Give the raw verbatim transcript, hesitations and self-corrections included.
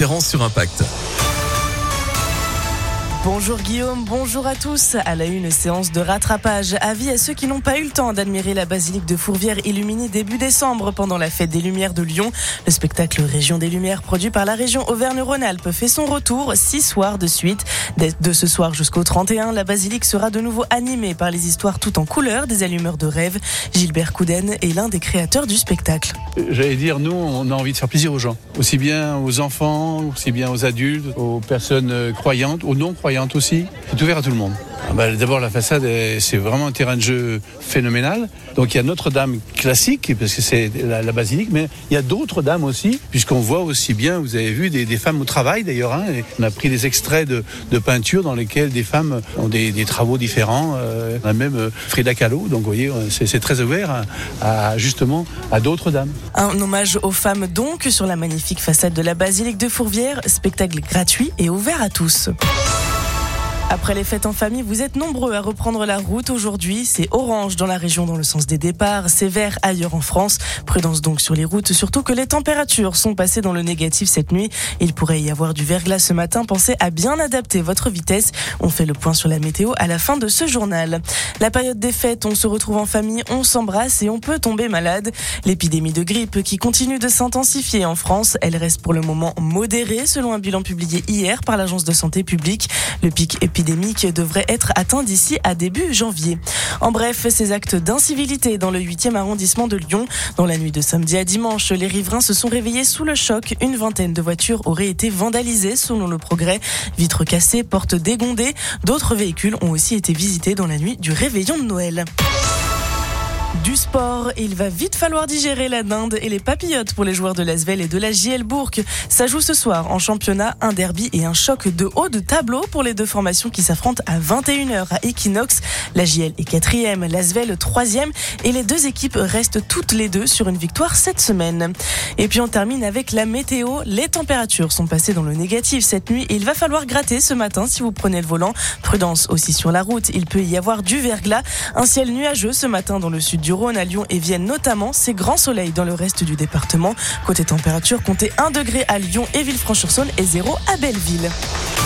référence sur Impact. Bonjour Guillaume, bonjour à tous. À la une, séance de rattrapage. Avis à ceux qui n'ont pas eu le temps d'admirer la basilique de Fourvière illuminée début décembre pendant la fête des Lumières de Lyon. Le spectacle Région des Lumières produit par la région Auvergne-Rhône-Alpes fait son retour six soirs de suite. De ce soir jusqu'au trente et un, la basilique sera de nouveau animée par les histoires tout en couleurs des allumeurs de rêve. Gilbert Couden est l'un des créateurs du spectacle. J'allais dire, nous, on a envie de faire plaisir aux gens. Aussi bien aux enfants, aussi bien aux adultes, aux personnes croyantes, aux non-croyantes aussi. C'est ouvert à tout le monde. Ah bah, d'abord, la façade, c'est vraiment un terrain de jeu phénoménal. Donc il y a Notre-Dame classique, parce que c'est la, la basilique, mais il y a d'autres dames aussi, puisqu'on voit aussi bien, vous avez vu, des, des femmes au travail d'ailleurs. Hein, et on a pris des extraits de, de peintures dans lesquels des femmes ont des, des travaux différents. Euh, on a même euh, Frida Kahlo, donc vous voyez, c'est, c'est très ouvert à, à, justement à d'autres dames. Un hommage aux femmes donc sur la magnifique façade de la basilique de Fourvière, spectacle gratuit et ouvert à tous. Après les fêtes en famille, vous êtes nombreux à reprendre la route aujourd'hui. C'est orange dans la région dans le sens des départs, c'est vert ailleurs en France. Prudence donc sur les routes, surtout que les températures sont passées dans le négatif cette nuit. Il pourrait y avoir du verglas ce matin. Pensez à bien adapter votre vitesse. On fait le point sur la météo à la fin de ce journal. La période des fêtes, on se retrouve en famille, on s'embrasse et on peut tomber malade. L'épidémie de grippe qui continue de s'intensifier en France, elle reste pour le moment modérée selon un bilan publié hier par l'Agence de santé publique. Le pic épidémique devrait être atteint d'ici à début janvier. En bref, ces actes d'incivilité dans le huitième arrondissement de Lyon. Dans la nuit de samedi à dimanche, les riverains se sont réveillés sous le choc. Une vingtaine de voitures auraient été vandalisées selon le Progrès. Vitres cassées, portes dégondées. D'autres véhicules ont aussi été visités dans la nuit du réveillon de Noël. Du sport, il va vite falloir digérer la dinde et les papillotes pour les joueurs de l'Asvel et de la J L Bourg. Ça joue ce soir en championnat, un derby et un choc de haut de tableau pour les deux formations qui s'affrontent à vingt et une heures à Equinox. La J L est quatrième, l'Asvel troisième et les deux équipes restent toutes les deux sur une victoire cette semaine. Et puis on termine avec la météo. Les températures sont passées dans le négatif cette nuit et il va falloir gratter ce matin si vous prenez le volant. Prudence aussi sur la route, il peut y avoir du verglas. Un ciel nuageux ce matin dans le sud du Rhône, à Lyon et Vienne notamment. C'est grand soleil dans le reste du département. Côté température, comptez un degré à Lyon et Villefranche-sur-Saône et zéro à Belleville.